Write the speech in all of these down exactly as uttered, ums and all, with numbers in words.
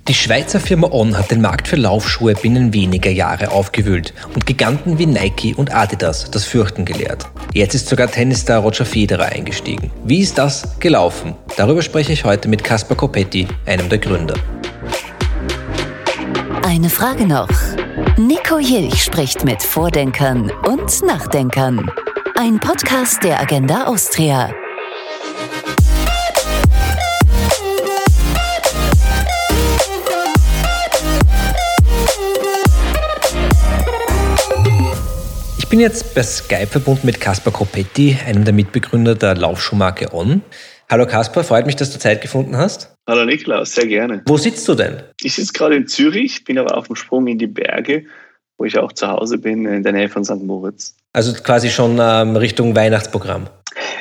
Die Schweizer Firma On hat den Markt für Laufschuhe binnen weniger Jahre aufgewühlt und Giganten wie Nike und Adidas das Fürchten gelehrt. Jetzt ist sogar Tennisstar Roger Federer eingestiegen. Wie ist das gelaufen? Darüber spreche ich heute mit Caspar Coppetti, einem der Gründer. Eine Frage noch. Nico Jilch spricht mit Vordenkern und Nachdenkern. Ein Podcast der Agenda Austria. Ich bin jetzt per Skype verbunden mit Caspar Coppetti, einem der Mitbegründer der Laufschuhmarke On. Hallo Caspar, freut mich, dass du Zeit gefunden hast. Hallo Niklas, sehr gerne. Wo sitzt du denn? Ich sitze gerade in Zürich, bin aber auf dem Sprung in die Berge, wo ich auch zu Hause bin, in der Nähe von Sankt Moritz. Also quasi schon ähm, Richtung Weihnachtsprogramm.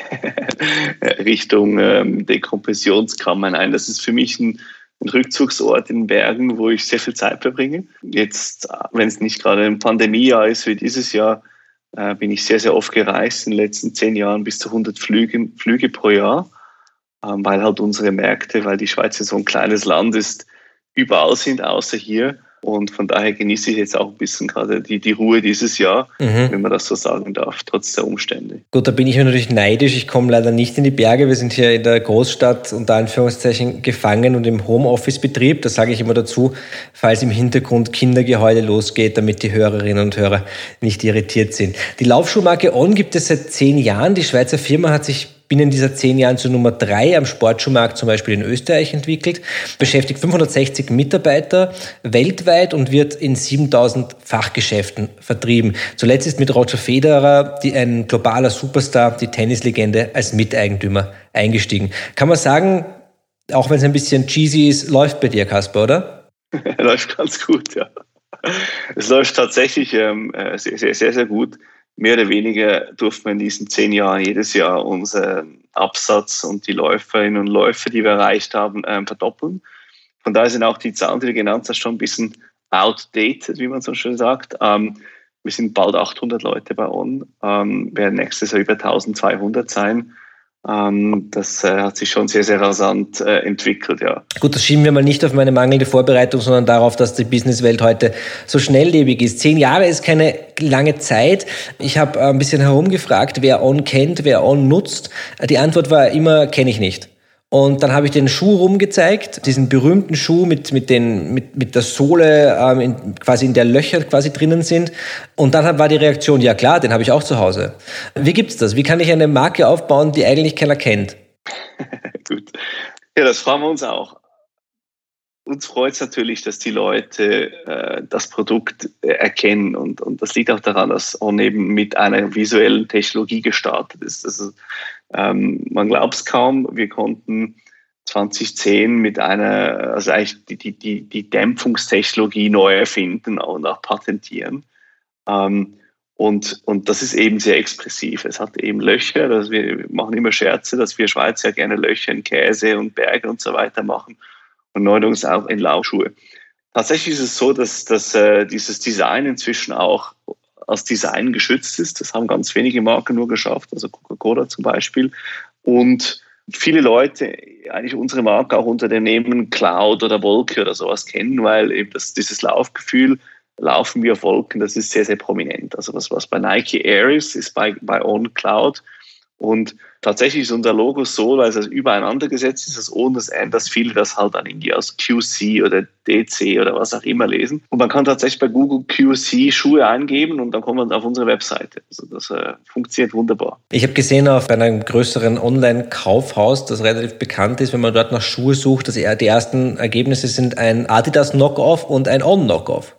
Richtung ähm, Dekompressionskammer. Nein, das ist für mich ein, ein Rückzugsort in den Bergen, wo ich sehr viel Zeit verbringe. Jetzt, wenn es nicht gerade ein Pandemiejahr ist wie dieses Jahr, äh, bin ich sehr, sehr oft gereist. In den letzten zehn Jahren bis zu hundert Flüge, Flüge pro Jahr. Ähm, weil halt unsere Märkte, weil die Schweiz ja so ein kleines Land ist, überall sind, außer hier. Und von daher genieße ich jetzt auch ein bisschen gerade die, die Ruhe dieses Jahr, mhm. wenn man das so sagen darf, trotz der Umstände. Gut, da bin ich natürlich neidisch. Ich komme leider nicht in die Berge. Wir sind hier in der Großstadt unter Anführungszeichen gefangen und im Homeoffice-Betrieb. Das sage ich immer dazu, falls im Hintergrund Kindergeheule losgeht, damit die Hörerinnen und Hörer nicht irritiert sind. Die Laufschuhmarke On gibt es seit zehn Jahren. Die Schweizer Firma hat sich binnen dieser zehn Jahren zur Nummer drei am Sportschuhmarkt zum Beispiel in Österreich entwickelt, beschäftigt fünfhundertsechzig Mitarbeiter weltweit und wird in siebentausend Fachgeschäften vertrieben. Zuletzt ist mit Roger Federer die, ein globaler Superstar, die Tennislegende, als Miteigentümer eingestiegen. Kann man sagen, auch wenn es ein bisschen cheesy ist, läuft bei dir, Caspar, oder? Läuft ganz gut, ja. Es läuft tatsächlich ähm, sehr, sehr, sehr, sehr gut. Mehr oder weniger durften wir in diesen zehn Jahren jedes Jahr unseren Absatz und die Läuferinnen und Läufer, die wir erreicht haben, ähm, verdoppeln. Von daher sind auch die Zahlen, die du genannt hast, schon ein bisschen outdated, wie man so schön sagt. Ähm, wir sind bald achthundert Leute bei On, ähm, werden nächstes Jahr über eintausendzweihundert sein. Ähm, das äh, hat sich schon sehr, sehr rasant äh, entwickelt, ja. Gut, das schieben wir mal nicht auf meine mangelnde Vorbereitung, sondern darauf, dass die Businesswelt heute so schnelllebig ist. Zehn Jahre ist keine lange Zeit. Ich habe ein bisschen herumgefragt, wer On kennt, wer On nutzt. Die Antwort war immer, kenne ich nicht. Und dann habe ich den Schuh rumgezeigt, diesen berühmten Schuh mit mit den mit mit der Sohle ähm, in, quasi in der Löcher quasi drinnen sind. Und dann war die Reaktion, ja klar, den habe ich auch zu Hause. Wie gibt's das? Wie kann ich eine Marke aufbauen, die eigentlich keiner kennt? Gut, ja, das fragen wir uns auch. Uns freut es natürlich, dass die Leute äh, das Produkt äh, erkennen und, und das liegt auch daran, dass On eben mit einer visuellen Technologie gestartet ist. Also, ähm, man glaubt es kaum, wir konnten zwanzig zehn mit einer, also eigentlich die, die, die, die Dämpfungstechnologie neu erfinden und auch patentieren. Ähm, und, und das ist eben sehr expressiv. Es hat eben Löcher, dass wir, wir machen immer Scherze, dass wir Schweizer gerne Löcher in Käse und Berge und so weiter machen. Und neuerdings auch in Laufschuhe. Tatsächlich ist es so, dass, dass äh, dieses Design inzwischen auch als Design geschützt ist. Das haben ganz wenige Marken nur geschafft, also Coca-Cola zum Beispiel. Und viele Leute eigentlich unsere Marke auch unter dem Namen Cloud oder Wolke oder sowas kennen, weil eben das, dieses Laufgefühl, laufen wir auf Wolken, das ist sehr, sehr prominent. Also was, was bei Nike Air ist, ist bei, bei On Cloud. Und tatsächlich ist unser Logo so, weil es also übereinander gesetzt ist, das O und das N, dass viele das halt dann irgendwie als Q C oder D C oder was auch immer lesen. Und man kann tatsächlich bei Google Q C Schuhe eingeben und dann kommt man auf unsere Webseite. Also das äh, funktioniert wunderbar. Ich habe gesehen auf einem größeren Online-Kaufhaus, das relativ bekannt ist, wenn man dort nach Schuhe sucht, dass die ersten Ergebnisse sind ein Adidas Knockoff und ein On Knockoff.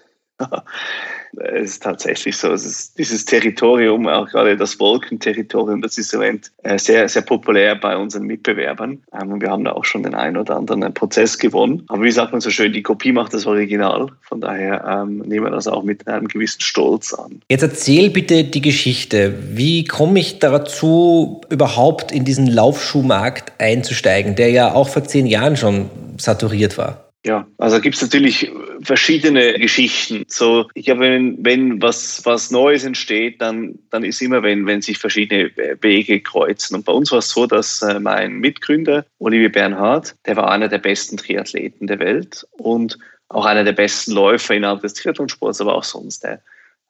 Es ist tatsächlich so, es ist dieses Territorium, auch gerade das Wolkenterritorium, das ist im Moment sehr, sehr populär bei unseren Mitbewerbern. Und wir haben da auch schon den einen oder anderen Prozess gewonnen. Aber wie sagt man so schön, die Kopie macht das Original. Von daher ähm, nehmen wir das auch mit einem gewissen Stolz an. Jetzt erzähl bitte die Geschichte. Wie komme ich dazu, überhaupt in diesen Laufschuhmarkt einzusteigen, der ja auch vor zehn Jahren schon saturiert war? Ja, also gibt es natürlich verschiedene Geschichten. So, ich glaube, wenn, wenn was, was Neues entsteht, dann, dann ist immer, wenn, wenn sich verschiedene Wege kreuzen. Und bei uns war es so, dass äh, mein Mitgründer, Olivier Bernhard, der war einer der besten Triathleten der Welt und auch einer der besten Läufer innerhalb des Triathlonsports, aber auch sonst. Der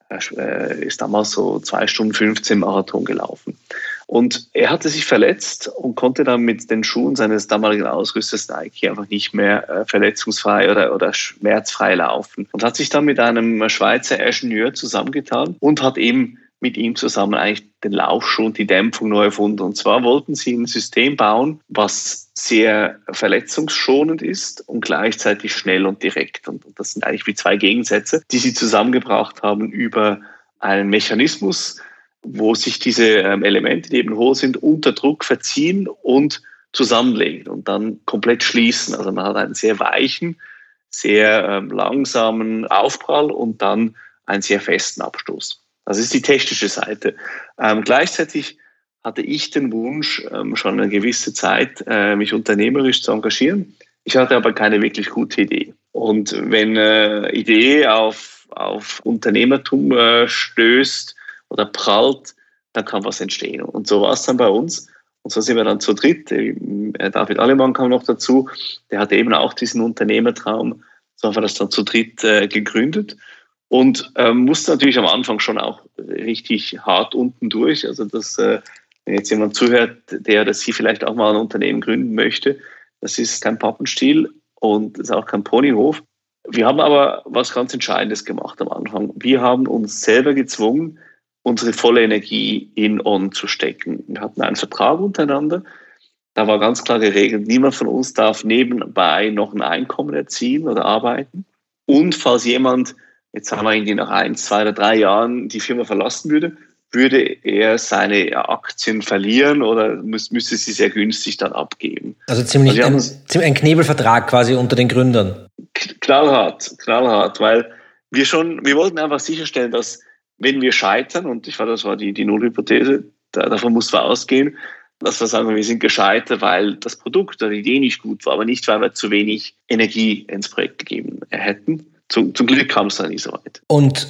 äh, ist damals so zwei Stunden fünfzehn Marathon gelaufen. Und er hatte sich verletzt und konnte dann mit den Schuhen seines damaligen Ausrüsters Nike einfach nicht mehr äh, verletzungsfrei oder, oder schmerzfrei laufen. Und hat sich dann mit einem Schweizer Ingenieur zusammengetan und hat eben mit ihm zusammen eigentlich den Laufschuh und die Dämpfung neu erfunden. Und zwar wollten sie ein System bauen, was sehr verletzungsschonend ist und gleichzeitig schnell und direkt. Und das sind eigentlich wie zwei Gegensätze, die sie zusammengebracht haben über einen Mechanismus, wo sich diese ähm, Elemente, die eben hohl sind, unter Druck verziehen und zusammenlegen und dann komplett schließen. Also man hat einen sehr weichen, sehr ähm, langsamen Aufprall und dann einen sehr festen Abstoß. Das ist die technische Seite. Ähm, gleichzeitig hatte ich den Wunsch, ähm, schon eine gewisse Zeit äh, mich unternehmerisch zu engagieren. Ich hatte aber keine wirklich gute Idee. Und wenn äh, Idee auf, auf Unternehmertum äh, stößt, oder prallt, dann kann was entstehen. Und so war es dann bei uns. Und so sind wir dann zu dritt. David Allemann kam noch dazu. Der hatte eben auch diesen Unternehmertraum. So haben wir das dann zu dritt äh, gegründet. Und ähm, musste natürlich am Anfang schon auch richtig hart unten durch. Also, dass, äh, wenn jetzt jemand zuhört, der oder sie vielleicht auch mal ein Unternehmen gründen möchte, das ist kein Pappenstiel und das ist auch kein Ponyhof. Wir haben aber was ganz Entscheidendes gemacht am Anfang. Wir haben uns selber gezwungen, unsere volle Energie in On zu stecken. Wir hatten einen Vertrag untereinander. Da war ganz klar geregelt, niemand von uns darf nebenbei noch ein Einkommen erzielen oder arbeiten. Und falls jemand, jetzt haben wir irgendwie nach ein, zwei oder drei Jahren die Firma verlassen würde, würde er seine Aktien verlieren oder müß, müsste sie sehr günstig dann abgeben. Also ziemlich also ein, ein Knebelvertrag quasi unter den Gründern. Knallhart, knallhart, weil wir schon, wir wollten einfach sicherstellen, dass wenn wir scheitern, und ich war, das war die, die Nullhypothese, da, davon mussten wir ausgehen, dass wir sagen, wir sind gescheitert, weil das Produkt oder die Idee nicht gut war, aber nicht, weil wir zu wenig Energie ins Projekt gegeben hätten. Zum, zum Glück kam es dann nicht so weit. Und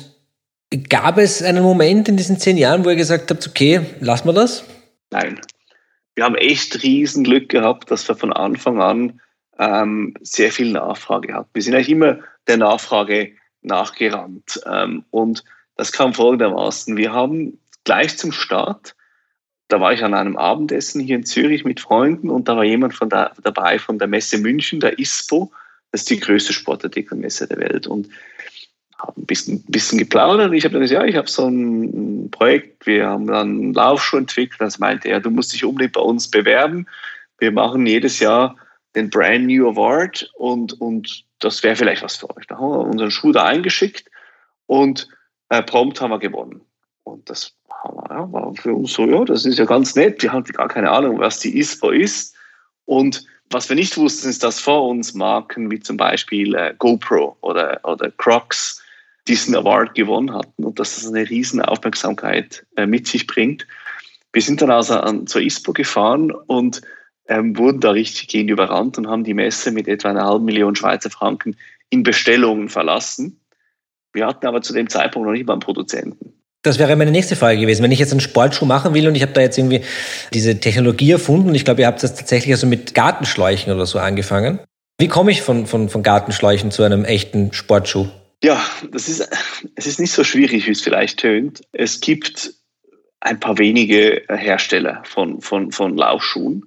gab es einen Moment in diesen zehn Jahren, wo ihr gesagt habt, okay, lassen wir das? Nein. Wir haben echt riesen Glück gehabt, dass wir von Anfang an ähm, sehr viel Nachfrage hatten. Wir sind eigentlich immer der Nachfrage nachgerannt. Ähm, und das kam folgendermaßen. Wir haben gleich zum Start, da war ich an einem Abendessen hier in Zürich mit Freunden und da war jemand von da, dabei von der Messe München, der ISPO. Das ist die größte Sportartikelmesse der Welt. Und haben ein bisschen, ein bisschen geplaudert. Und ich habe dann gesagt, ja, ich habe so ein Projekt, wir haben dann einen Laufschuh entwickelt. Das meinte er, du musst dich unbedingt bei uns bewerben. Wir machen jedes Jahr den Brand New Award und, und das wäre vielleicht was für euch. Da haben wir unseren Schuh da eingeschickt und äh, prompt haben wir gewonnen. Und das ja, war für uns so, ja, das ist ja ganz nett. Wir hatten gar keine Ahnung, was die ISPO ist. Und was wir nicht wussten, ist, dass vor uns Marken wie zum Beispiel äh, GoPro oder, oder Crocs diesen Award gewonnen hatten und dass das eine riesen Aufmerksamkeit äh, mit sich bringt. Wir sind dann also an, zur ISPO gefahren und ähm, wurden da richtig gegen überrannt und haben die Messe mit etwa einer halben Million Schweizer Franken in Bestellungen verlassen. Wir hatten aber zu dem Zeitpunkt noch nicht mal einen Produzenten. Das wäre meine nächste Frage gewesen. Wenn ich jetzt einen Sportschuh machen will und ich habe da jetzt irgendwie diese Technologie erfunden, ich glaube, ihr habt das tatsächlich also mit Gartenschläuchen oder so angefangen. Wie komme ich von, von, von Gartenschläuchen zu einem echten Sportschuh? Ja, das ist, es ist nicht so schwierig, wie es vielleicht tönt. Es gibt ein paar wenige Hersteller von, von, von Laufschuhen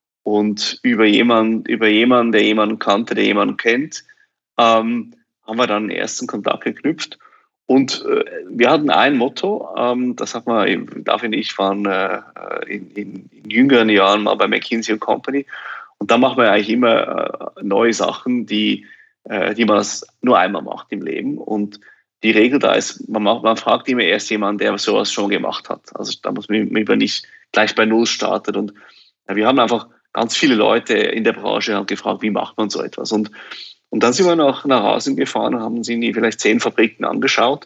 und über jemanden, über jemanden, der jemanden kannte, der jemanden kennt, ähm, haben wir dann einen ersten Kontakt geknüpft. Und äh, wir hatten ein Motto, ähm, das hat man, David und ich waren äh, in, in, in jüngeren Jahren mal bei McKinsey und Company. Und da machen wir eigentlich immer äh, neue Sachen, die, äh, die man nur einmal macht im Leben. Und die Regel da ist, man, macht, man fragt immer erst jemanden, der sowas schon gemacht hat. Also da muss man lieber nicht gleich bei Null starten. Und äh, wir haben einfach ganz viele Leute in der Branche gefragt, wie macht man so etwas. Und Und dann sind wir nach, nach Asien gefahren und haben uns vielleicht zehn Fabriken angeschaut.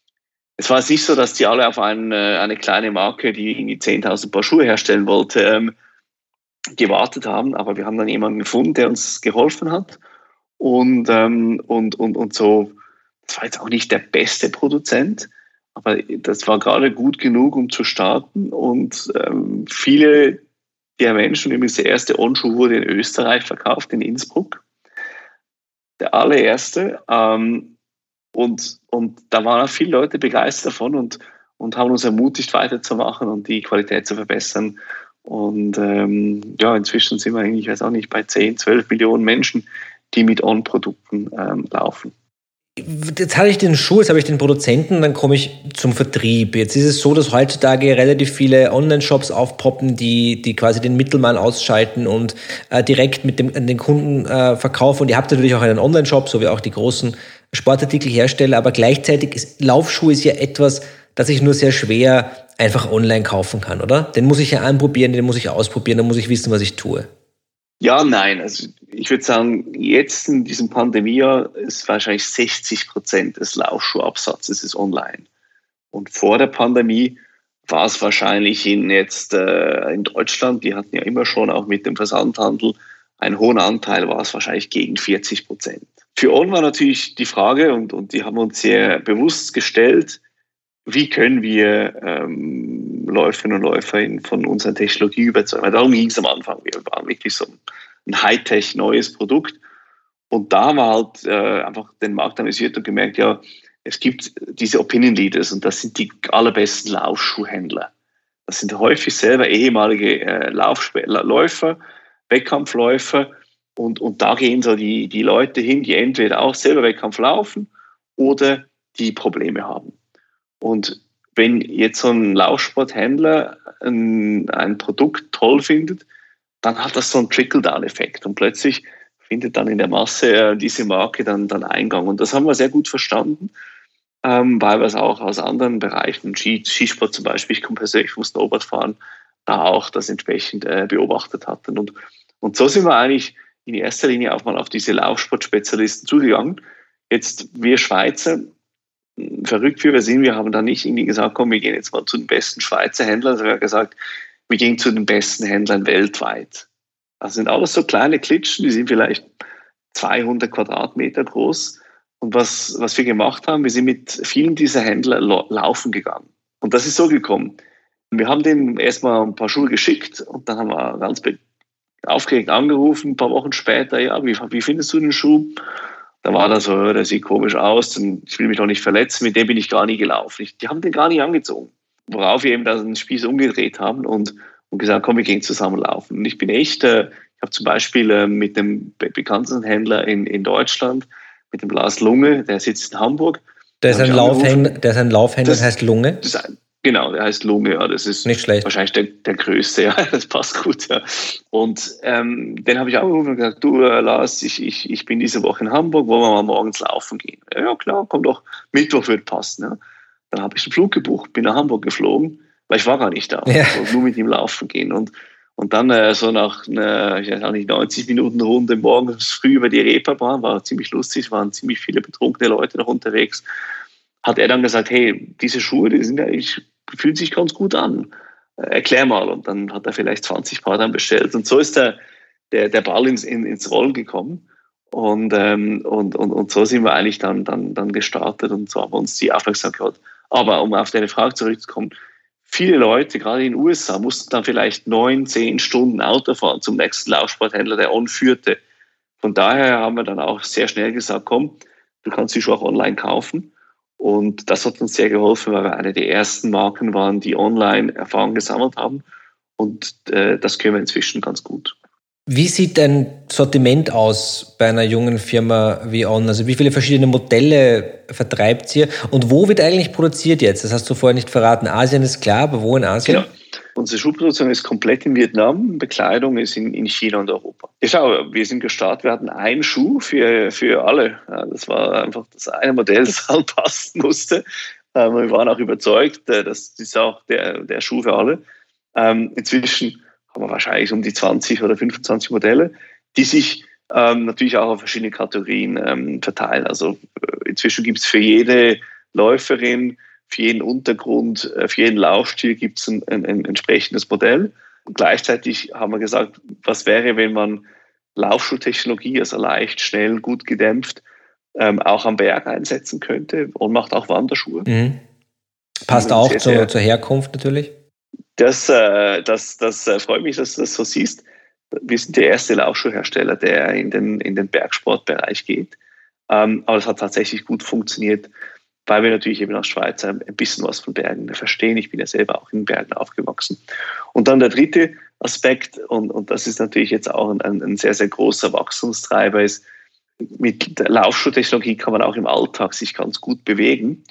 Es war jetzt nicht so, dass die alle auf eine, eine kleine Marke, die irgendwie zehntausend Paar Schuhe herstellen wollte, ähm, gewartet haben. Aber wir haben dann jemanden gefunden, der uns geholfen hat. Und, ähm, und, und, und so, das war jetzt auch nicht der beste Produzent, aber das war gerade gut genug, um zu starten. Und ähm, viele der Menschen, übrigens der erste On-Schuh wurde in Österreich verkauft, in Innsbruck. Der allererste. Ähm, und, und da waren auch viele Leute begeistert davon und, und haben uns ermutigt, weiterzumachen und die Qualität zu verbessern. Und ähm, ja, inzwischen sind wir eigentlich, ich weiß auch nicht, bei zehn, zwölf Millionen Menschen, die mit On-Produkten ähm, laufen. Jetzt habe ich den Schuh, jetzt habe ich den Produzenten, dann komme ich zum Vertrieb. Jetzt ist es so, dass heutzutage relativ viele Online-Shops aufpoppen, die, die quasi den Mittelmann ausschalten und äh, direkt mit dem, den Kunden äh, verkaufen. Und ihr habt natürlich auch einen Online-Shop, so wie auch die großen Sportartikelhersteller, aber gleichzeitig ist Laufschuh ist ja etwas, das ich nur sehr schwer einfach online kaufen kann, oder? Den muss ich ja anprobieren, den muss ich ausprobieren, dann muss ich wissen, was ich tue. Ja, nein. Also ich würde sagen, jetzt in diesem Pandemiejahr ist wahrscheinlich sechzig Prozent des Laufschuhabsatzes ist online. Und vor der Pandemie war es wahrscheinlich in jetzt äh, in Deutschland, die hatten ja immer schon auch mit dem Versandhandel einen hohen Anteil, war es wahrscheinlich gegen vierzig Prozent. Für On war natürlich die Frage, und, und die haben uns sehr bewusst gestellt, wie können wir ähm, Läuferinnen und Läufer von unserer Technologie überzeugen? Weil darum ging es am Anfang. Wir waren wirklich so ein Hightech neues Produkt. Und da haben wir halt äh, einfach den Markt analysiert und gemerkt, ja, es gibt diese Opinion Leaders und das sind die allerbesten Laufschuhhändler. Das sind häufig selber ehemalige äh, Laufsp- Läufer, Wettkampfläufer. Und, und da gehen so die, die Leute hin, die entweder auch selber Wettkampf laufen oder die Probleme haben. Und wenn jetzt so ein Laufsporthändler ein, ein Produkt toll findet, dann hat das so einen Trickle-Down-Effekt. Und plötzlich findet dann in der Masse äh, diese Marke dann, dann Eingang. Und das haben wir sehr gut verstanden, ähm, weil wir es auch aus anderen Bereichen, Ski, Skisport zum Beispiel, ich komme persönlich vom Snowboardfahren, da auch das entsprechend äh, beobachtet hatten. Und, und so sind wir eigentlich in erster Linie auch mal auf diese Laufsportspezialisten zugegangen. Jetzt, wir Schweizer, verrückt wie wir sind, wir haben da nicht irgendwie gesagt, komm, wir gehen jetzt mal zu den besten Schweizer Händlern, sondern wir haben gesagt, wir gehen zu den besten Händlern weltweit. Das sind alles so kleine Klitschen, die sind vielleicht zweihundert Quadratmeter groß. Und was, was wir gemacht haben, wir sind mit vielen dieser Händler laufen gegangen. Und das ist so gekommen. Wir haben denen erstmal ein paar Schuhe geschickt und dann haben wir ganz aufgeregt angerufen, ein paar Wochen später, ja, wie, wie findest du den Schuh? Da war das so, der sieht komisch aus, ich will mich doch nicht verletzen, mit dem bin ich gar nie gelaufen. Ich, die haben den gar nicht angezogen. Worauf wir eben dann den Spieß umgedreht haben und, und gesagt, komm, wir gehen zusammen laufen. Und ich bin echt, äh, ich habe zum Beispiel äh, mit dem be- bekanntesten Händler in, in Deutschland, mit dem Lars Lunge, der sitzt in Hamburg. Der ist ein Laufhändler, der ist ein Laufhändler, das heißt Lunge? Das ist ein, genau, der heißt Lunge, ja, das ist nicht schlecht. Wahrscheinlich der, der größte, ja, das passt gut, ja. Und ähm, den habe ich angerufen und gesagt, du äh, Lars, ich, ich, ich bin diese Woche in Hamburg, wollen wir mal morgens laufen gehen? Ja klar, komm doch, Mittwoch wird passen. Ja. Dann habe ich einen Flug gebucht, bin nach Hamburg geflogen, weil ich war gar nicht da, ja. Ich wollte nur mit ihm laufen gehen. Und, und dann äh, so nach einer, ich weiß auch nicht, neunzig Minuten Runde morgens früh über die Reeperbahn, war ziemlich lustig, es waren ziemlich viele betrunkene Leute noch unterwegs, hat er dann gesagt, hey, diese Schuhe, die sind eigentlich, fühlen sich ganz gut an. Erklär mal. Und dann hat er vielleicht zwanzig Paar dann bestellt. Und so ist der, der, der Ball ins, in, ins Rollen gekommen. Und, ähm, und, und, und so sind wir eigentlich dann, dann, dann gestartet und so haben wir uns die Aufmerksamkeit. Aber um auf deine Frage zurückzukommen, viele Leute, gerade in den U S A, mussten dann vielleicht neun, zehn Stunden Auto fahren zum nächsten Laufsporthändler, der On führte. Von daher haben wir dann auch sehr schnell gesagt, komm, du kannst die Schuhe auch online kaufen. Und das hat uns sehr geholfen, weil wir eine der ersten Marken waren, die online Erfahrung gesammelt haben. Und äh, das können wir inzwischen ganz gut. Wie sieht dein Sortiment aus bei einer jungen Firma wie On? Also wie viele verschiedene Modelle vertreibt ihr? Und wo wird eigentlich produziert jetzt? Das hast du vorher nicht verraten. Asien ist klar, aber wo in Asien? Genau. Unsere Schuhproduktion ist komplett in Vietnam, Bekleidung ist in, in China und Europa. Ja, schau, wir sind gestartet, wir hatten einen Schuh für, für alle. Ja, das war einfach das eine Modell, das halt passen musste. Ähm, wir waren auch überzeugt, das ist auch der, der Schuh für alle. Ähm, inzwischen haben wir wahrscheinlich um die zwanzig oder fünfundzwanzig Modelle, die sich ähm, natürlich auch auf verschiedene Kategorien ähm, verteilen. Also äh, inzwischen gibt es für jede Läuferin, für jeden Untergrund, für jeden Laufstil gibt es ein, ein, ein entsprechendes Modell. Und gleichzeitig haben wir gesagt, was wäre, wenn man Laufschuhtechnologie, also leicht, schnell, gut gedämpft, ähm, auch am Berg einsetzen könnte. Und macht auch Wanderschuhe. Mhm. Passt auch sehr, zur, sehr, zur Herkunft natürlich. Das, äh, das, das äh, freut mich, dass du das so siehst. Wir sind der erste Laufschuhhersteller, der in den, in den Bergsportbereich geht. Ähm, aber es hat tatsächlich gut funktioniert, weil wir natürlich eben als Schweizer ein bisschen was von Bergen verstehen. Ich bin ja selber auch in Bergen aufgewachsen. Und dann der dritte Aspekt, und, und das ist natürlich jetzt auch ein, ein sehr, sehr großer Wachstumstreiber, ist, mit der Laufschuhtechnologie kann man auch im Alltag sich ganz gut bewegen.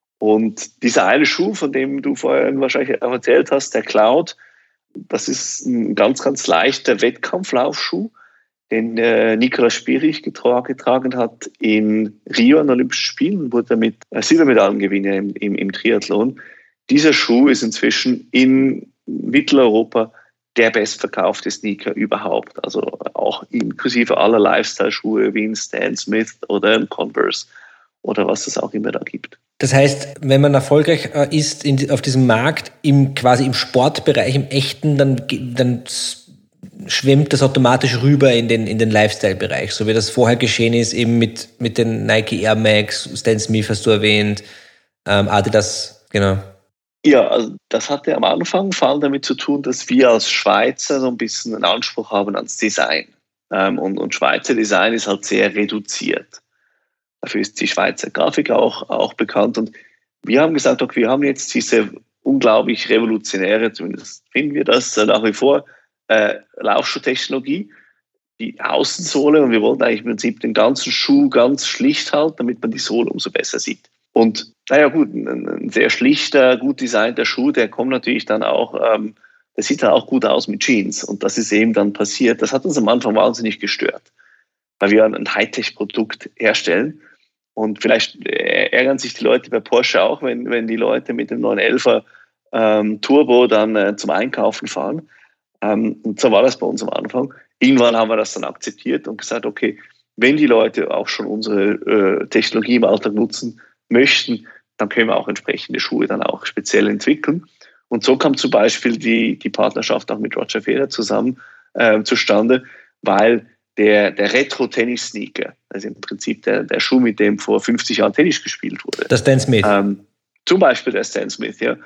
Und dieser eine Schuh, von dem du vorhin wahrscheinlich auch erzählt hast, der Cloud, das ist ein ganz, ganz leichter Wettkampflaufschuh, den äh, Nicolas Spirig getra- getragen hat in Rio an Olympischen Spielen, wurde damit äh, Silbermedaillengewinner im, im, im Triathlon. Dieser Schuh ist inzwischen in Mitteleuropa der bestverkaufte Sneaker überhaupt, also auch inklusive aller Lifestyle-Schuhe wie ein Stan Smith oder ein Converse oder was es auch immer da gibt. Das heißt, wenn man erfolgreich ist in, auf diesem Markt, im, quasi im Sportbereich, im echten, dann, dann schwemmt das automatisch rüber in den, in den Lifestyle-Bereich, so wie das vorher geschehen ist, eben mit, mit den Nike Air Max, Stan Smith hast du erwähnt, ähm, Adidas, genau. Ja, also das hatte am Anfang vor allem damit zu tun, dass wir als Schweizer so ein bisschen einen Anspruch haben ans Design. Ähm, und, und Schweizer Design ist halt sehr reduziert. Dafür ist die Schweizer Grafik auch, auch bekannt. Und wir haben gesagt, okay, wir haben jetzt diese unglaublich revolutionäre, zumindest finden wir das äh, nach wie vor, äh, Laufschuhtechnologie, die Außensohle. Und wir wollten eigentlich im Prinzip den ganzen Schuh ganz schlicht halten, damit man die Sohle umso besser sieht. Und naja gut, ein, ein sehr schlichter, gut designter Schuh, der kommt natürlich dann auch, ähm, der sieht dann auch gut aus mit Jeans. Und das ist eben dann passiert. Das hat uns am Anfang wahnsinnig gestört, weil wir ein Hightech-Produkt herstellen. Und vielleicht ärgern sich die Leute bei Porsche auch, wenn, wenn die Leute mit dem neun elfer ähm, Turbo dann äh, zum Einkaufen fahren. Ähm, und so war das bei uns am Anfang. Irgendwann haben wir das dann akzeptiert und gesagt, okay, wenn die Leute auch schon unsere äh, Technologie im Alltag nutzen möchten, dann können wir auch entsprechende Schuhe dann auch speziell entwickeln. Und so kam zum Beispiel die, die Partnerschaft auch mit Roger Federer zusammen äh, zustande, weil der, der Retro-Tennis-Sneaker, also im Prinzip der, der Schuh, mit dem vor fünfzig Jahren Tennis gespielt wurde. Der Stan Smith. Ähm, zum Beispiel der Stan Smith, ja.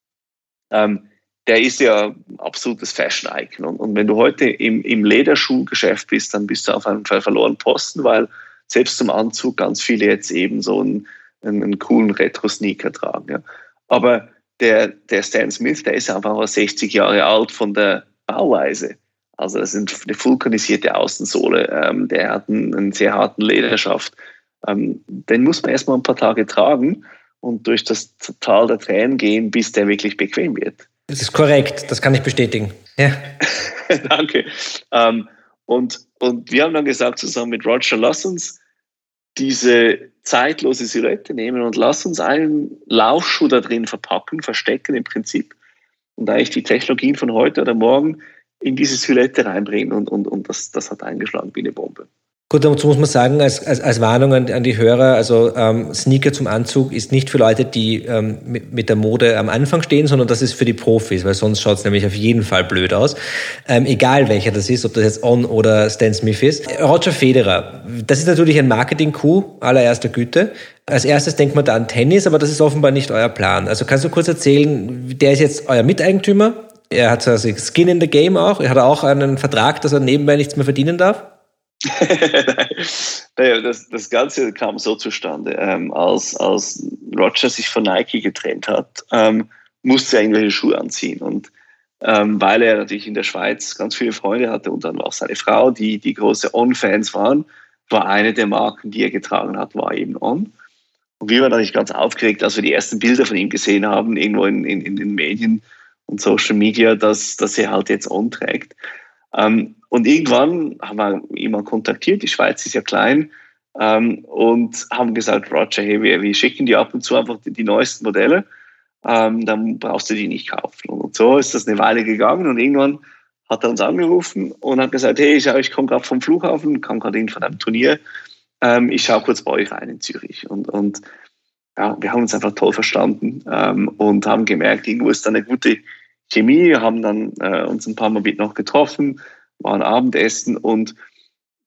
Ähm, der ist ja ein absolutes Fashion-Icon. Und, und wenn du heute im, im Lederschuhgeschäft bist, dann bist du auf einen Fall verloren Posten, weil selbst zum Anzug ganz viele jetzt eben so einen, einen, einen coolen Retro-Sneaker tragen. Ja. Aber der, der Stan Smith, der ist einfach sechzig Jahre alt von der Bauweise. Also das ist eine vulkanisierte Außensohle. Ähm, der hat einen, einen sehr harten Lederschaft. Ähm, den muss man erstmal ein paar Tage tragen und durch das Tal der Tränen gehen, bis der wirklich bequem wird. Das ist korrekt, das kann ich bestätigen. Ja. Danke. Ähm, und, und wir haben dann gesagt zusammen mit Roger, lass uns diese zeitlose Silhouette nehmen und lass uns einen Laufschuh da drin verpacken, verstecken im Prinzip und eigentlich die Technologien von heute oder morgen in diese Silhouette reinbringen und, und, und das, das hat eingeschlagen wie eine Bombe. Gut, dazu muss man sagen, als, als, als Warnung an, an die Hörer, also ähm, Sneaker zum Anzug ist nicht für Leute, die ähm, mit, mit der Mode am Anfang stehen, sondern das ist für die Profis, weil sonst schaut es nämlich auf jeden Fall blöd aus. Ähm, egal welcher das ist, ob das jetzt On oder Stan Smith ist. Roger Federer, das ist natürlich ein Marketing-Coup allererster Güte. Als erstes denkt man da an Tennis, aber das ist offenbar nicht euer Plan. Also kannst du kurz erzählen, der ist jetzt euer Miteigentümer, er hat also Skin in the Game auch, er hat auch einen Vertrag, dass er nebenbei nichts mehr verdienen darf? naja, das, das Ganze kam so zustande, ähm, als, als Roger sich von Nike getrennt hat, ähm, musste er irgendwelche Schuhe anziehen und ähm, weil er natürlich in der Schweiz ganz viele Freunde hatte und dann auch seine Frau, die, die große On-Fans waren, war eine der Marken, die er getragen hat, war eben On. Und wir waren natürlich ganz aufgeregt, als wir die ersten Bilder von ihm gesehen haben, irgendwo in, in, in den Medien und Social Media, dass, dass er halt jetzt On trägt. Ähm, und irgendwann haben wir ihn mal kontaktiert, die Schweiz ist ja klein, ähm, und haben gesagt, Roger, hey, wir, wir schicken dir ab und zu einfach die, die neuesten Modelle, ähm, dann brauchst du die nicht kaufen. Und so ist das eine Weile gegangen und irgendwann hat er uns angerufen und hat gesagt, hey, ich, ich komme gerade vom Flughafen, kam gerade von einem Turnier, ähm, ich schaue kurz bei euch rein in Zürich. Und, und ja, wir haben uns einfach toll verstanden ähm, und haben gemerkt, irgendwo ist da eine gute Chemie, haben dann äh, uns ein paar Mal mit noch getroffen, waren Abendessen und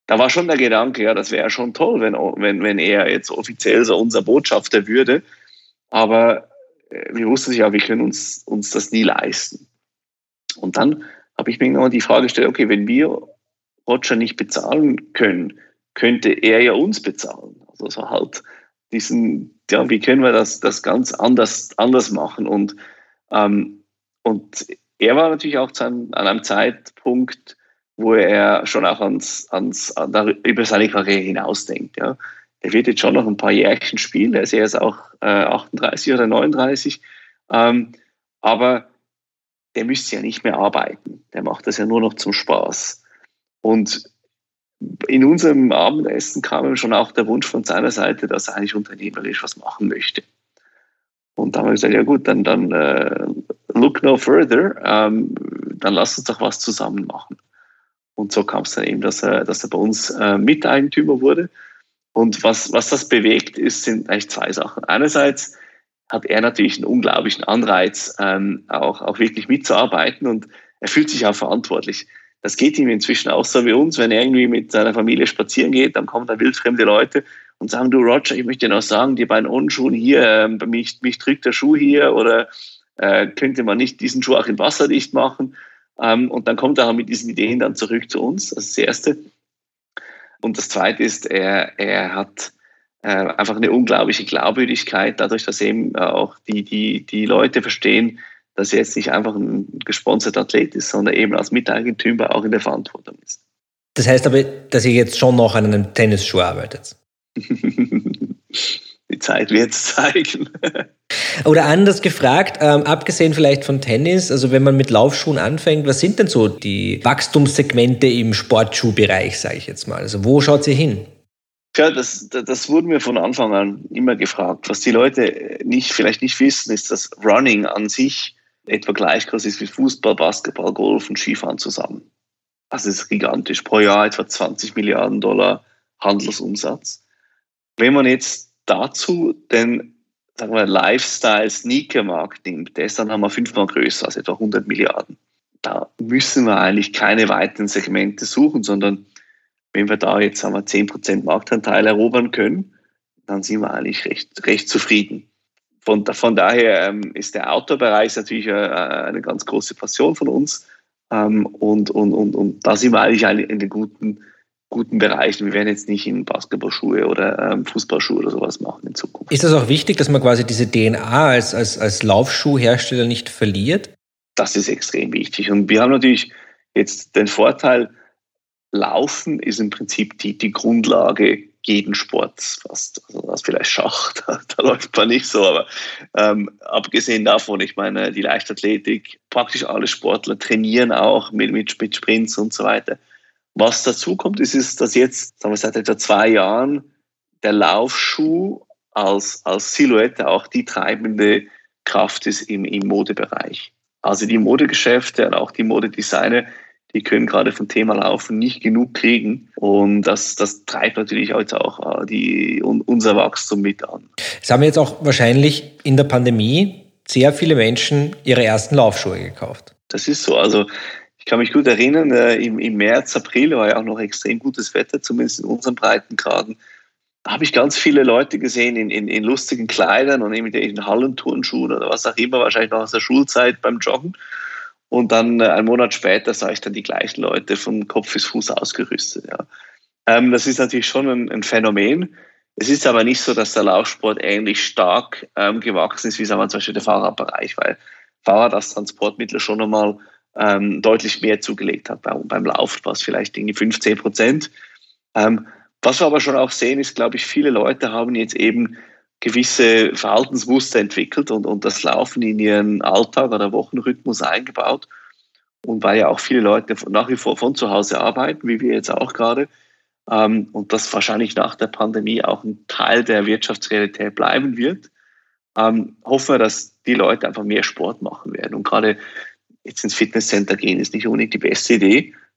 da war schon der Gedanke, ja, das wäre schon toll, wenn, wenn, wenn er jetzt offiziell so unser Botschafter würde. Aber wir wussten ja, wir können uns, uns das nie leisten. Und dann habe ich mir irgendwann die Frage gestellt, okay, wenn wir Roger nicht bezahlen können, könnte er ja uns bezahlen. Also so halt diesen, ja, wie können wir das, das ganz anders, anders machen? Und, ähm, und er war natürlich auch zu einem, an einem Zeitpunkt, wo er schon auch ans, ans, über seine Karriere hinausdenkt. Ja. Er wird jetzt schon noch ein paar Jährchen spielen, er ist ja jetzt auch äh, achtunddreißig oder neununddreißig, ähm, aber der müsste ja nicht mehr arbeiten, der macht das ja nur noch zum Spaß. Und in unserem Abendessen kam ihm schon auch der Wunsch von seiner Seite, dass er eigentlich unternehmerisch was machen möchte. Und da haben wir gesagt, ja gut, dann, dann uh, look no further, ähm, dann lass uns doch was zusammen machen. Und so kam es dann eben, dass er, dass er bei uns äh, Miteigentümer wurde. Und was, was das bewegt, ist, sind eigentlich zwei Sachen. Einerseits hat er natürlich einen unglaublichen Anreiz, ähm, auch, auch wirklich mitzuarbeiten, und er fühlt sich auch verantwortlich. Das geht ihm inzwischen auch so wie uns, wenn er irgendwie mit seiner Familie spazieren geht, dann kommen da wildfremde Leute und sagen, du Roger, ich möchte dir noch sagen, die beiden Onschuhen hier, äh, mich, mich drückt der Schuh hier, oder äh, könnte man nicht diesen Schuh auch in Wasser dicht machen? Ähm, und dann kommt er mit diesen Ideen dann zurück zu uns, das ist das Erste. Und das Zweite ist, er, er hat äh, einfach eine unglaubliche Glaubwürdigkeit, dadurch, dass eben auch die, die, die Leute verstehen, dass er jetzt nicht einfach ein gesponserter Athlet ist, sondern eben als Miteigentümer auch in der Verantwortung ist. Das heißt aber, dass ihr jetzt schon noch an einem Tennisschuh arbeitet? Die Zeit wird es zeigen. Oder anders gefragt, ähm, abgesehen vielleicht von Tennis, also wenn man mit Laufschuhen anfängt, was sind denn so die Wachstumssegmente im Sportschuhbereich, sage ich jetzt mal? Also wo schaut ihr hin? Ja, das, das wurden wir von Anfang an immer gefragt. Was die Leute nicht, vielleicht nicht wissen, ist, dass Running an sich etwa gleich groß ist wie Fußball, Basketball, Golf und Skifahren zusammen. Das ist gigantisch. Pro Jahr etwa zwanzig Milliarden Dollar Handelsumsatz. Wenn man jetzt dazu den, sagen wir, Lifestyle-Sneaker-Markt nimmt, der ist dann haben wir fünfmal größer, also etwa hundert Milliarden. Da müssen wir eigentlich keine weiteren Segmente suchen, sondern wenn wir da jetzt haben wir zehn Prozent Marktanteil erobern können, dann sind wir eigentlich recht, recht zufrieden. Von, von daher ähm, ist der Outdoor-Bereich natürlich äh, eine ganz große Passion von uns. Ähm, und, und, und, und da sind wir eigentlich in den guten, guten Bereichen. Wir werden jetzt nicht in Basketballschuhe oder ähm, Fußballschuhe oder sowas machen in Zukunft. Ist das auch wichtig, dass man quasi diese D N A als, als, als Laufschuhhersteller nicht verliert? Das ist extrem wichtig. Und wir haben natürlich jetzt den Vorteil, Laufen ist im Prinzip die, die Grundlage jeden Sports fast. Also das vielleicht Schach, da, da läuft man nicht so, aber ähm, abgesehen davon, ich meine, die Leichtathletik, praktisch alle Sportler trainieren auch mit, mit, mit Sprints und so weiter. Was dazu kommt, ist, ist dass jetzt, sagen wir seit etwa zwei Jahren, der Laufschuh als, als Silhouette auch die treibende Kraft ist im, im Modebereich. Also die Modegeschäfte und auch die Modedesigner, die können gerade vom Thema Laufen nicht genug kriegen. Und das, das treibt natürlich jetzt auch die, unser Wachstum mit an. Es haben jetzt auch wahrscheinlich in der Pandemie sehr viele Menschen ihre ersten Laufschuhe gekauft. Das ist so. Also ich kann mich gut erinnern, im, im März, April war ja auch noch extrem gutes Wetter, zumindest in unseren Breitengraden. Da habe ich ganz viele Leute gesehen in, in, in lustigen Kleidern und in, in Hallenturnschuhen oder was auch immer, wahrscheinlich noch aus der Schulzeit beim Joggen. Und dann äh, einen Monat später sah ich dann die gleichen Leute von Kopf bis Fuß ausgerüstet. Ja. Ähm, das ist natürlich schon ein, ein Phänomen. Es ist aber nicht so, dass der Laufsport ähnlich stark ähm, gewachsen ist, wie sagen wir zum Beispiel der Fahrradbereich, weil Fahrrad als Transportmittel schon einmal ähm, deutlich mehr zugelegt hat. Bei, beim Lauf war es vielleicht irgendwie fünfzehn Prozent. Ähm, was wir aber schon auch sehen, ist, glaube ich, viele Leute haben jetzt eben gewisse Verhaltensmuster entwickelt und, und das Laufen in ihren Alltag oder Wochenrhythmus eingebaut. Und weil ja auch viele Leute nach wie vor von zu Hause arbeiten, wie wir jetzt auch gerade, ähm, und das wahrscheinlich nach der Pandemie auch ein Teil der Wirtschaftsrealität bleiben wird, ähm, hoffen wir, dass die Leute einfach mehr Sport machen werden. Und gerade jetzt ins Fitnesscenter gehen ist nicht unbedingt die beste Idee,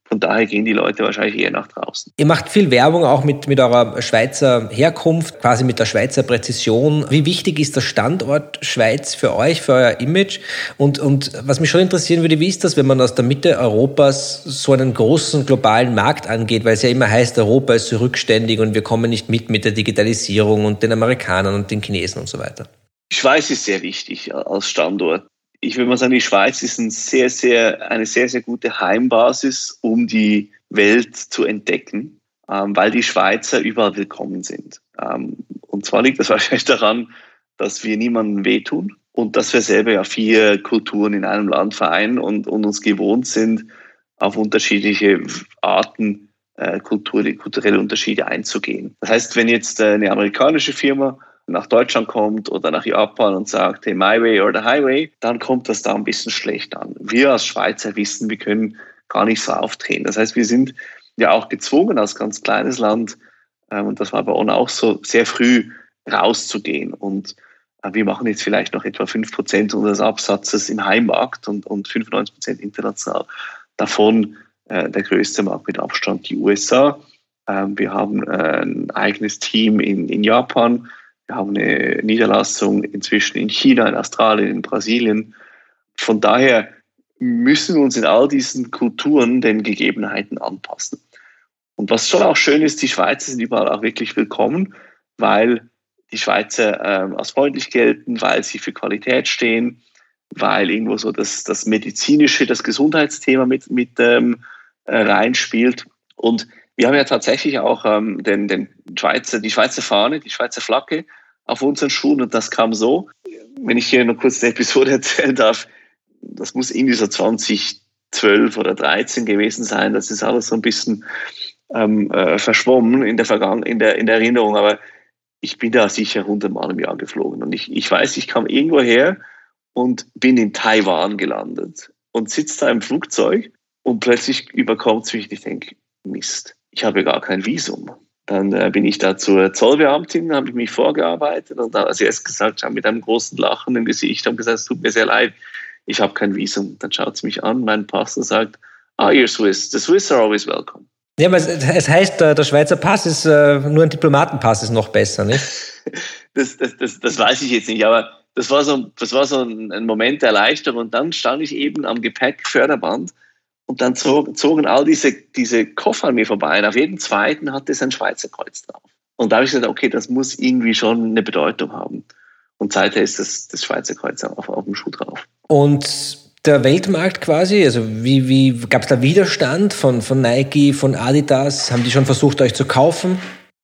Von daher gehen die Leute wahrscheinlich eher nach draußen. Ihr macht viel Werbung auch mit, mit eurer Schweizer Herkunft, quasi mit der Schweizer Präzision. Wie wichtig ist der Standort Schweiz für euch, für euer Image? Und, und was mich schon interessieren würde, wie ist das, wenn man aus der Mitte Europas so einen großen globalen Markt angeht? Weil es ja immer heißt, Europa ist so rückständig und wir kommen nicht mit mit der Digitalisierung und den Amerikanern und den Chinesen und so weiter. Die Schweiz ist sehr wichtig als Standort. Ich würde mal sagen, die Schweiz ist ein sehr, sehr, eine sehr, sehr gute Heimbasis, um die Welt zu entdecken, ähm, weil die Schweizer überall willkommen sind. Ähm, und zwar liegt das wahrscheinlich daran, dass wir niemandem wehtun und dass wir selber ja vier Kulturen in einem Land vereinen und, und uns gewohnt sind, auf unterschiedliche Arten äh, Kultur, kulturelle Unterschiede einzugehen. Das heißt, wenn jetzt äh, eine amerikanische Firma nach Deutschland kommt oder nach Japan und sagt, hey, my way or the highway, dann kommt das da ein bisschen schlecht an. Wir als Schweizer wissen, wir können gar nicht so auftreten. Das heißt, wir sind ja auch gezwungen, als ganz kleines Land, ähm, und das war bei uns auch so, sehr früh rauszugehen. Und äh, wir machen jetzt vielleicht noch etwa fünf Prozent unseres Absatzes im Heimmarkt und, und fünfundneunzig Prozent international. Davon äh, der größte Markt mit Abstand die U S A. Ähm, wir haben äh, ein eigenes Team in, in Japan. Wir haben eine Niederlassung inzwischen in China, in Australien, in Brasilien. Von daher müssen wir uns in all diesen Kulturen den Gegebenheiten anpassen. Und was schon auch schön ist, die Schweizer sind überall auch wirklich willkommen, weil die Schweizer ähm, als freundlich gelten, weil sie für Qualität stehen, weil irgendwo so das, das medizinische, das Gesundheitsthema mit, mit ähm, äh, reinspielt. Und wir haben ja tatsächlich auch ähm, den, den Schweizer, die Schweizer Fahne, die Schweizer Flagge auf unseren Schuhen und das kam so. Wenn ich hier noch kurz eine Episode erzählen darf, das muss irgendwie so zwanzig zwölf oder dreizehn gewesen sein. Das ist alles so ein bisschen ähm, äh, verschwommen in der, Vergangen- in, der, in der Erinnerung, aber ich bin da sicher hundertmal im Jahr geflogen. Und ich, ich weiß, ich kam irgendwo her und bin in Taiwan gelandet und sitze da im Flugzeug und plötzlich überkommt es mich, ich denke, Mist, ich habe gar kein Visum. Dann äh, bin ich da zur Zollbeamtin, habe ich mich vorgearbeitet und da, als sie erst gesagt haben, mit einem großen Lachen im Gesicht, haben gesagt, es tut mir sehr leid, ich habe kein Visum. Dann schaut sie mich an, mein Pass und sagt, ah, you're Swiss, the Swiss are always welcome. Ja, aber es, es heißt, der Schweizer Pass ist, äh, nur ein Diplomatenpass ist noch besser, nicht? das, das, das, das weiß ich jetzt nicht, aber das war so, das war so ein, ein Moment der Erleichterung und dann stand ich eben am Gepäckförderband. Und dann zog, zogen all diese, diese Koffer an mir vorbei. Und auf jedem zweiten hatte es ein Schweizer Kreuz drauf. Und da habe ich gesagt, okay, das muss irgendwie schon eine Bedeutung haben. Und seither ist das, das Schweizer Kreuz auf, auf dem Schuh drauf. Und der Weltmarkt quasi, also wie, wie gab es da Widerstand von, von Nike, von Adidas? Haben die schon versucht, euch zu kaufen?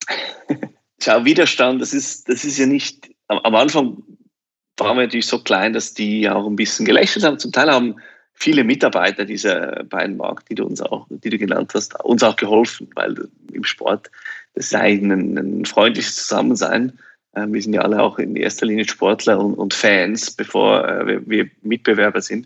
Schau, Widerstand, das ist, das ist ja nicht, am, am Anfang waren wir natürlich so klein, dass die auch ein bisschen gelächelt haben. Zum Teil haben viele Mitarbeiter dieser beiden Marken, die du uns auch, die du genannt hast, uns auch geholfen, weil im Sport das ist eigentlich ein, ein freundliches Zusammensein. Wir sind ja alle auch in erster Linie Sportler und, und Fans, bevor wir, wir Mitbewerber sind.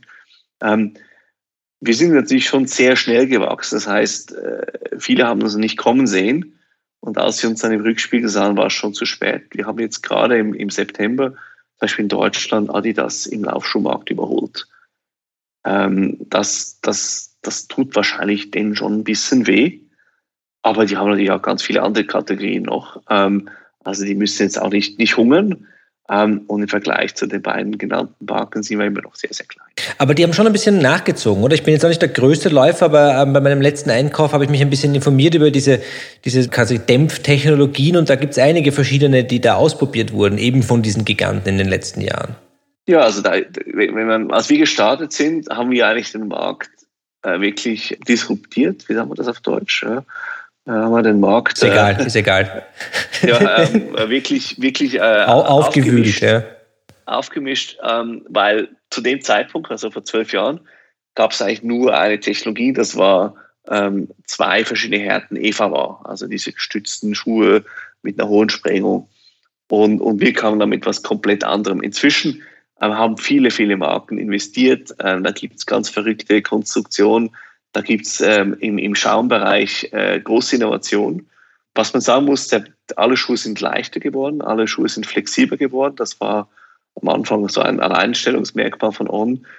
Wir sind natürlich schon sehr schnell gewachsen. Das heißt, viele haben uns nicht kommen sehen. Und als sie uns dann im Rückspiegel sahen, war es schon zu spät. Wir haben jetzt gerade im, im September, zum Beispiel in Deutschland, Adidas im Laufschuhmarkt überholt. Ähm, das, das, das tut wahrscheinlich denen schon ein bisschen weh, aber die haben natürlich auch ganz viele andere Kategorien noch. Ähm, also die müssen jetzt auch nicht, nicht hungern. Ähm, und im Vergleich zu den beiden genannten Marken sind wir immer noch sehr, sehr klein. Aber die haben schon ein bisschen nachgezogen, oder? Ich bin jetzt auch nicht der größte Läufer, aber ähm, bei meinem letzten Einkauf habe ich mich ein bisschen informiert über diese, diese quasi Dämpftechnologien und da gibt es einige verschiedene, die da ausprobiert wurden, eben von diesen Giganten in den letzten Jahren. Ja, also da, wenn man, als wir gestartet sind, haben wir eigentlich den Markt äh, wirklich disruptiert. Wie sagen wir das auf Deutsch? Ja? Da haben wir den Markt. Ist egal, äh, ist egal. Ja, ähm, wirklich, wirklich äh, Au, aufgewühlt, aufgemischt, ja. Aufgemischt, ähm, weil zu dem Zeitpunkt, also vor zwölf Jahren, gab es eigentlich nur eine Technologie, das war ähm, zwei verschiedene Härten E V A, also diese gestützten Schuhe mit einer hohen Sprengung. Und, und wir kamen damit was komplett anderem. Inzwischen haben viele, viele Marken investiert. Ähm, da gibt es ganz verrückte Konstruktionen. Da gibt es ähm, im, im Schaumbereich äh, große Innovationen. Was man sagen muss, der, alle Schuhe sind leichter geworden, alle Schuhe sind flexibler geworden. Das war am Anfang so ein Alleinstellungsmerkmal von On.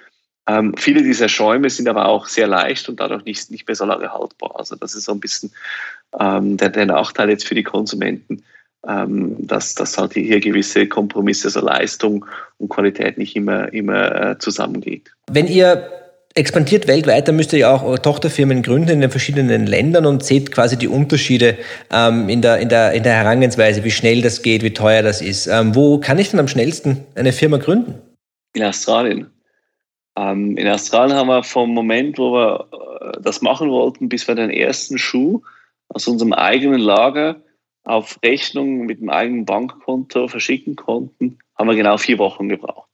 Ähm, viele dieser Schäume sind aber auch sehr leicht und dadurch nicht, nicht mehr so lange haltbar. Also das ist so ein bisschen ähm, der, der Nachteil jetzt für die Konsumenten, ähm, dass, dass halt hier gewisse Kompromisse, also Leistung und Qualität nicht immer, immer äh, zusammengeht. Wenn ihr expandiert weltweit, dann müsst ihr ja auch Tochterfirmen gründen in den verschiedenen Ländern und seht quasi die Unterschiede ähm, in, der, in, der, in der Herangehensweise, wie schnell das geht, wie teuer das ist. Ähm, wo kann ich denn am schnellsten eine Firma gründen? In Australien. Ähm, in Australien haben wir vom Moment, wo wir äh, das machen wollten, bis wir den ersten Schuh aus unserem eigenen Lager auf Rechnung mit dem eigenen Bankkonto verschicken konnten, haben wir genau vier Wochen gebraucht.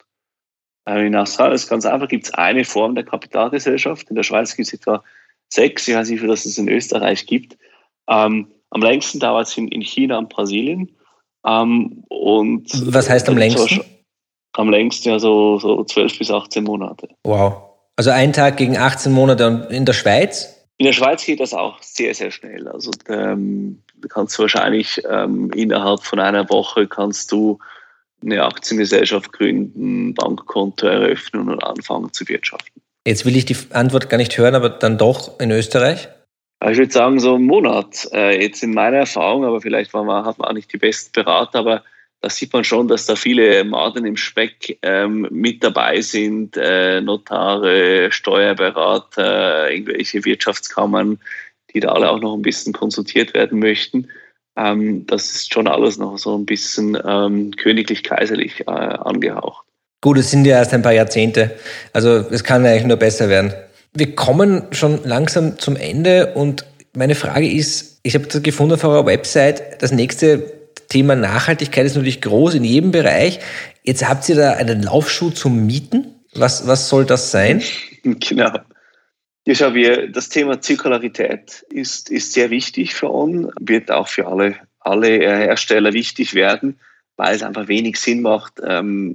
In Australien ist ganz einfach, gibt es eine Form der Kapitalgesellschaft. In der Schweiz gibt es etwa sechs. Ich weiß nicht, wie viel es in Österreich gibt. Ähm, am längsten dauert es in, in China und Brasilien. Ähm, und Was heißt am längsten? Am längsten ja so, so zwölf bis achtzehn Monate. Wow. Also ein Tag gegen achtzehn Monate. Und in der Schweiz? In der Schweiz geht das auch sehr, sehr schnell. Also ähm, du kannst wahrscheinlich ähm, innerhalb von einer Woche kannst du eine Aktiengesellschaft gründen, Bankkonto eröffnen und anfangen zu wirtschaften. Jetzt will ich die Antwort gar nicht hören, aber dann doch in Österreich? Ich würde sagen, so einen Monat. Jetzt in meiner Erfahrung, aber vielleicht war man, hat man auch nicht die besten Berater, aber da sieht man schon, dass da viele Maden im Speck ähm, mit dabei sind, äh, Notare, Steuerberater, irgendwelche Wirtschaftskammern, die da alle auch noch ein bisschen konsultiert werden möchten. Ähm, das ist schon alles noch so ein bisschen ähm, königlich-kaiserlich äh, angehaucht. Gut, es sind ja erst ein paar Jahrzehnte, also es kann eigentlich nur besser werden. Wir kommen schon langsam zum Ende und meine Frage ist, ich habe das gefunden auf eurer Website, das nächste Thema Nachhaltigkeit ist natürlich groß in jedem Bereich. Jetzt habt ihr da einen Laufschuh zum Mieten. Was, was soll das sein? Genau. Ja, schau, wir, das Thema Zirkularität ist, ist sehr wichtig für uns, wird auch für alle, alle Hersteller wichtig werden, weil es einfach wenig Sinn macht, ähm,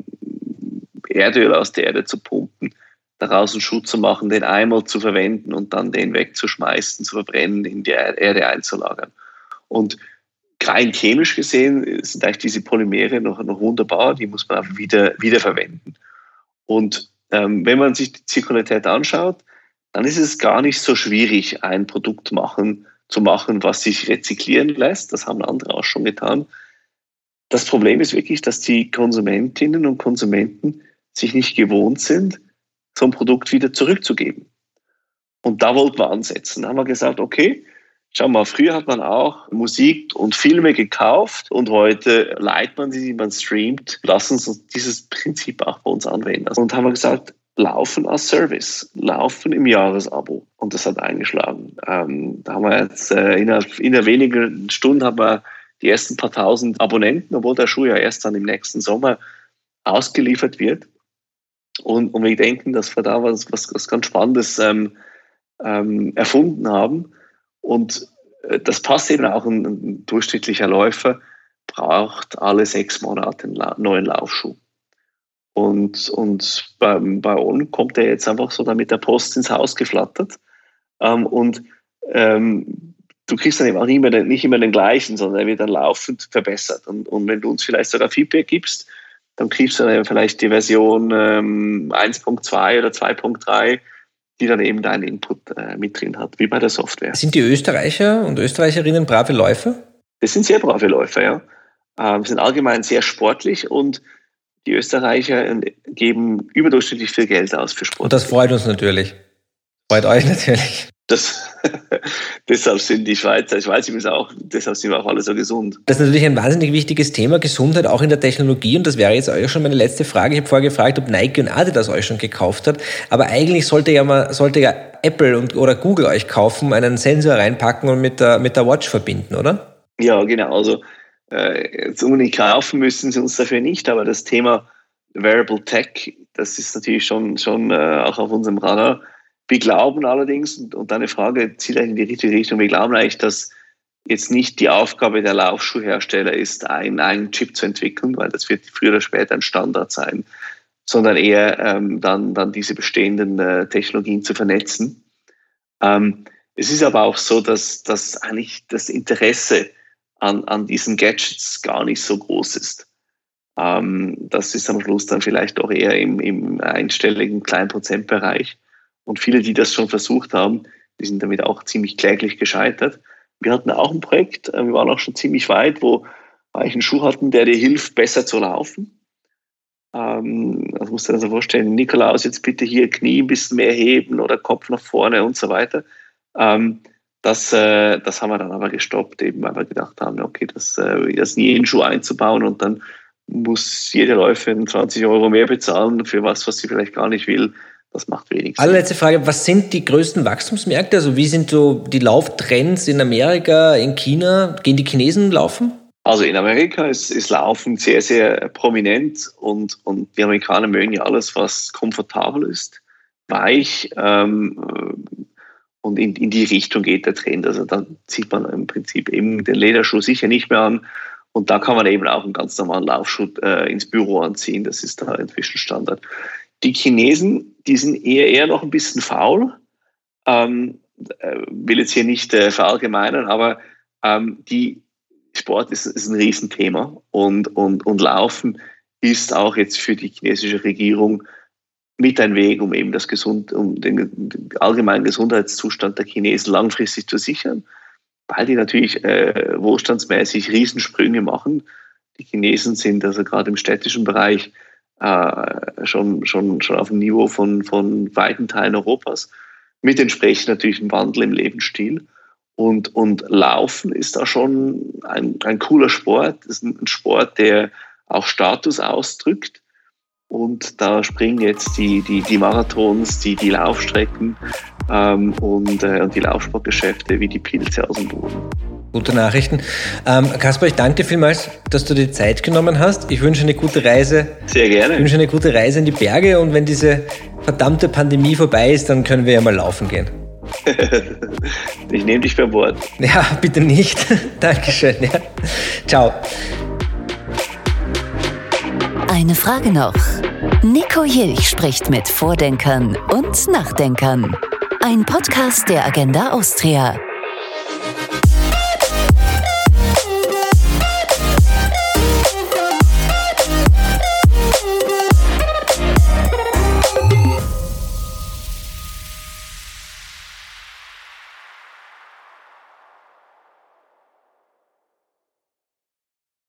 Erdöl aus der Erde zu pumpen, daraus einen Schuh zu machen, den einmal zu verwenden und dann den wegzuschmeißen, zu verbrennen, in die Erde einzulagern. Und rein chemisch gesehen sind eigentlich diese Polymere noch, noch wunderbar, die muss man einfach wieder, wiederverwenden. Und ähm, wenn man sich die Zirkularität anschaut, dann ist es gar nicht so schwierig, ein Produkt machen, zu machen, was sich rezyklieren lässt. Das haben andere auch schon getan. Das Problem ist wirklich, dass die Konsumentinnen und Konsumenten sich nicht gewohnt sind, so ein Produkt wieder zurückzugeben. Und da wollten wir ansetzen. Da haben wir gesagt, okay, schau mal, früher hat man auch Musik und Filme gekauft und heute leiht man sie, man streamt. Lass uns dieses Prinzip auch bei uns anwenden. Und haben wir gesagt, Laufen als Service, Laufen im Jahresabo. Und das hat eingeschlagen. Ähm, da haben wir jetzt äh, innerhalb, innerhalb weniger Stunden haben wir die ersten paar tausend Abonnenten, obwohl der Schuh ja erst dann im nächsten Sommer ausgeliefert wird. Und, und wir denken, dass wir da was, was, was ganz Spannendes ähm, ähm, erfunden haben. Und äh, das passt eben auch, ein, ein durchschnittlicher Läufer braucht alle sechs Monate einen La- neuen Laufschuh. Und, und bei, bei On kommt er jetzt einfach so dann mit der Post ins Haus geflattert. Ähm, und ähm, du kriegst dann eben auch nicht, mehr den, nicht immer den gleichen, sondern er wird dann laufend verbessert. Und, und wenn du uns vielleicht sogar Feedback gibst, dann kriegst du dann vielleicht die Version ähm, eins Punkt zwei oder zwei Punkt drei, die dann eben deinen Input äh, mit drin hat, wie bei der Software. Sind die Österreicher und Österreicherinnen brave Läufer? Das sind sehr brave Läufer, ja. Ähm, sind allgemein sehr sportlich und die Österreicher geben überdurchschnittlich viel Geld aus für Sport. Und das freut uns natürlich. Freut euch natürlich. Das, deshalb sind die Schweizer, ich weiß übrigens auch, deshalb sind wir auch alle so gesund. Das ist natürlich ein wahnsinnig wichtiges Thema, Gesundheit auch in der Technologie. Und das wäre jetzt auch schon meine letzte Frage. Ich habe vorher gefragt, ob Nike und Adidas euch schon gekauft hat. Aber eigentlich sollte ja mal, sollte ja Apple und, oder Google euch kaufen, einen Sensor reinpacken und mit der, mit der Watch verbinden, oder? Ja, genau. Also äh, jetzt unbedingt kaufen müssen sie uns dafür nicht, aber das Thema Wearable Tech, das ist natürlich schon, schon äh, auch auf unserem Radar. Wir glauben allerdings, und deine Frage zielt eigentlich in die richtige Richtung, wir glauben eigentlich, dass jetzt nicht die Aufgabe der Laufschuhhersteller ist, einen eigenen Chip zu entwickeln, weil das wird früher oder später ein Standard sein, sondern eher ähm, dann, dann diese bestehenden äh, Technologien zu vernetzen. Ähm, es ist aber auch so, dass, dass eigentlich das Interesse an, an diesen Gadgets gar nicht so groß ist. Ähm, das ist am Schluss dann vielleicht auch eher im, im einstelligen kleinen Prozentbereich. Und viele, die das schon versucht haben, die sind damit auch ziemlich kläglich gescheitert. Wir hatten auch ein Projekt, wir waren auch schon ziemlich weit, wo wir eigentlich einen Schuh hatten, der dir hilft, besser zu laufen. Ähm, das musst du dir also vorstellen, Nikolaus, jetzt bitte hier Knie ein bisschen mehr heben oder Kopf nach vorne und so weiter. Ähm, das, äh, das haben wir dann aber gestoppt, eben weil wir gedacht haben, okay, das, äh, das in jeden Schuh einzubauen und dann muss jede Läuferin zwanzig Euro mehr bezahlen für was, was sie vielleicht gar nicht will. Das macht wenig Sinn. Allerletzte Frage, was sind die größten Wachstumsmärkte? Also wie sind so die Lauftrends in Amerika, in China? Gehen die Chinesen laufen? Also in Amerika ist, ist Laufen sehr, sehr prominent und, und die Amerikaner mögen ja alles, was komfortabel ist, weich ähm, und in, in die Richtung geht der Trend. Also da zieht man im Prinzip eben den Lederschuh sicher nicht mehr an und da kann man eben auch einen ganz normalen Laufschuh äh, ins Büro anziehen. Das ist da inzwischen Standard. Die Chinesen, die sind eher, eher noch ein bisschen faul. Ähm, will jetzt hier nicht äh, verallgemeinern, aber ähm, die Sport ist, ist ein Riesenthema und, und, und Laufen ist auch jetzt für die chinesische Regierung mit ein Weg, um eben das Gesund, um den, den allgemeinen Gesundheitszustand der Chinesen langfristig zu sichern, weil die natürlich äh, wohlstandsmäßig Riesensprünge machen. Die Chinesen sind also gerade im städtischen Bereich Äh, schon, schon, schon auf dem Niveau von, von weiten Teilen Europas, mit entsprechend natürlich einem Wandel im Lebensstil. Und, und Laufen ist da schon ein, ein cooler Sport. Das ist ein Sport, der auch Status ausdrückt. Und da springen jetzt die, die, die Marathons, die, die Laufstrecken ähm, und, äh, und die Laufsportgeschäfte wie die Pilze aus dem Boden. Gute Nachrichten. Ähm, Kaspar, ich danke dir vielmals, dass du dir Zeit genommen hast. Ich wünsche eine gute Reise. Sehr gerne. Ich wünsche eine gute Reise in die Berge und wenn diese verdammte Pandemie vorbei ist, dann können wir ja mal laufen gehen. Ich nehme dich beim Wort. Ja, bitte nicht. Dankeschön. Ja. Ciao. Eine Frage noch. Nico Jilch spricht mit Vordenkern und Nachdenkern. Ein Podcast der Agenda Austria.